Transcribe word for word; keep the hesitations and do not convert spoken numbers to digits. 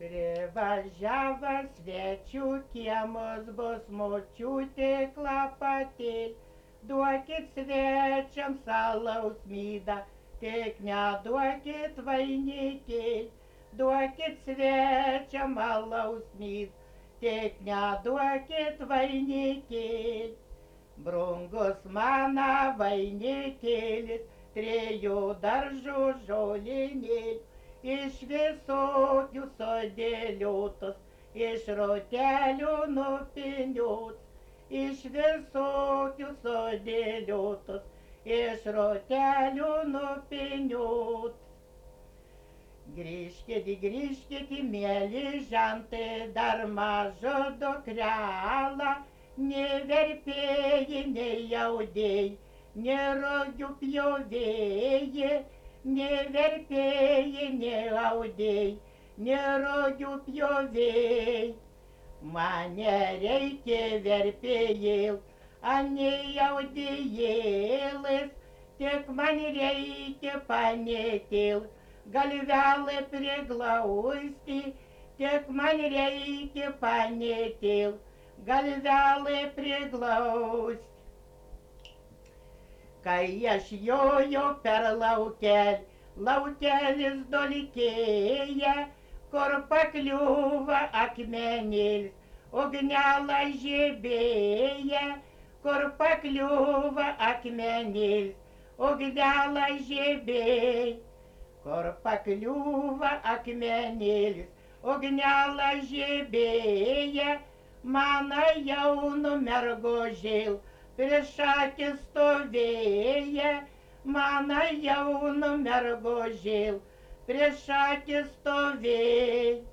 Privažiavo svečių kiemus, bus močiutė klapatėl. Duokit svečiams alaus mydą, tik neduokit vainikėl. Duokit svečiam alaus mydą, tik neduokit vainikėl. Brungus mano vainikėlis, trejų daržų žolinėl. Iš visokių sodėliotas, iš rotelių nupiniotas. Iš visokių sodėliotas, iš rotelių nupiniotas. Grįžkit, grįžkit, mėly žentai, dar maža dukrelą, nei verpėjai, nei audėjai, nei rogių pjovėjai. Nei verpėjai, nei audėjai, nei rogių pjovėjai. Man nereikia verpėjėl, anei audėjėlis, tik man reikia panėtėl, galvelą priglausti, tik man reikia panėtėl, galvelą priglausti. Kai aš jojo per laukelį, laukelis dolykėja, kur pakliūva akmenėlis, ugnelą žibėja, kur pakliūva akmenėlis, ugnelą žibėja, kur pakliūva akmenėlis, ugnelą žibėja, mano jaunu mergožėl. Prieš akį stovėja, mano jaunu mergožėl, prieš akį stovėja.